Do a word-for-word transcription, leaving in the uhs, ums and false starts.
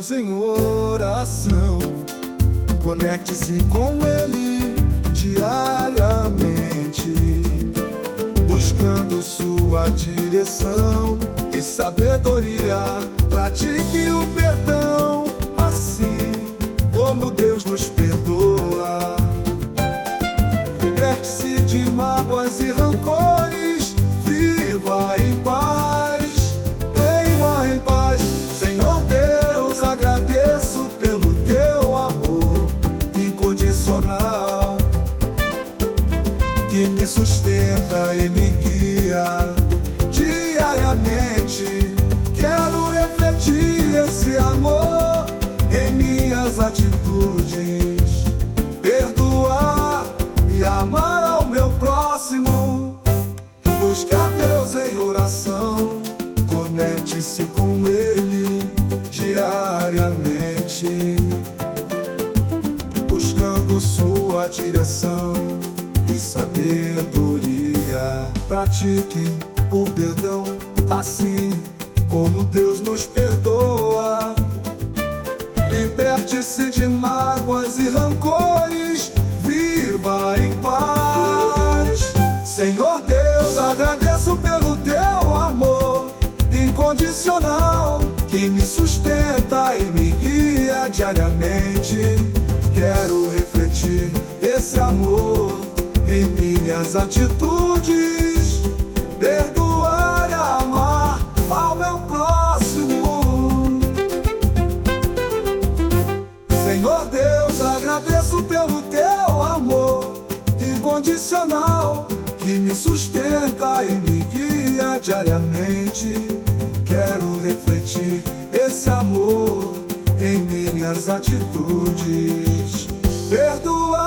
Deus em oração. Conecte-se com Ele diariamente, buscando sua direção e sabedoria. Pratique o perdão, assim como Deus nos perdoa. Liberte-se de mágoas e rancores, viva em paz, viva em paz. Senhor Deus, agradeço pelo teu amor incondicional, que me sustenta e me guia diariamente. Quero refletir esse amor em minhas atitudes, perdoar e amar ao meu próximo. Buscar Deus em oração, conecte-se com Ele diariamente, buscando sua direção e sabedoria. Pratique o perdão, assim como Deus nos perdoa. Liberte-se de mágoas e rancores, viva em paz. Senhor Deus, agradeço pelo teu amor incondicional, que me sustenta e me guia diariamente. Quero refletir esse amor em minhas atitudes, perdoar e amar ao meu próximo. Senhor Deus, agradeço pelo teu amor incondicional, que me sustenta e me guia diariamente. Quero refletir esse amor em minhas atitudes, perdoar